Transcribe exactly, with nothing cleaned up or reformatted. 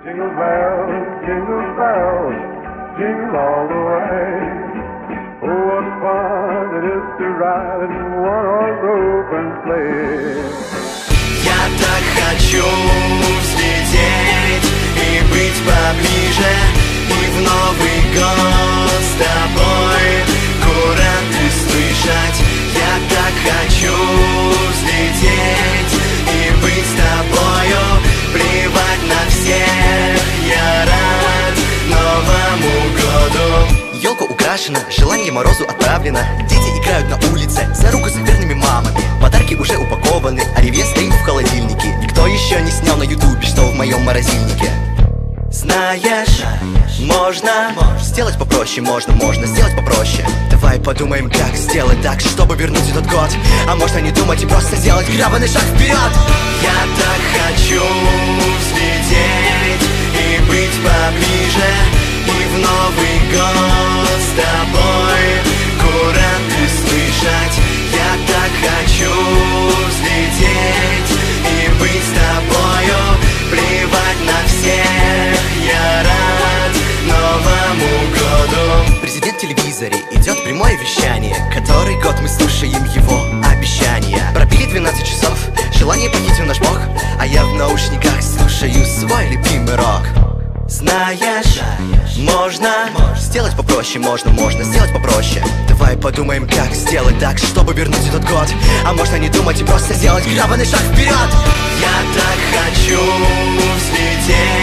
Jingle bells, jingle bells, jingle all the way. Oh, what fun it is to ride in one-horse open sleigh. Я так хочу взлететь и быть поближе, и в Новый год с тобой куранты слышать. Я так хочу взлететь и быть с тобою, плевать на всех, я рад Новому году. Елка украшена, желание морозу отправлено. Дети играют на улице, за руку с верными мамами. Подарки уже упакованы, а реве стоит в холодильнике. Никто еще не снял на ютубе, что в моем морозильнике. Знаешь, можно сделать попроще, можно, можно сделать попроще. Давай подумаем, как сделать так, чтобы вернуть этот год. А можно не думать и просто сделать гребаный шаг вперед. Я так хочу взлететь и быть поближе, и в Новый год с тобой куранты слышать. Я так хочу взлететь и быть с тобою, плевать на всех, я рад Новому году. Президент в телевизоре, идет прямое вещание. Который год мы слушаем его обещания. Пробили двенадцать часов, желание похитил наш Бог, а я в наушниках слушаю свой любимый рок. Знаешь, можно сделать попроще, можно, можно сделать попроще. Давай подумаем, как сделать так, чтобы вернуть этот год. А можно не думать и просто сделать гребаный шаг вперед. Я так хочу взлететь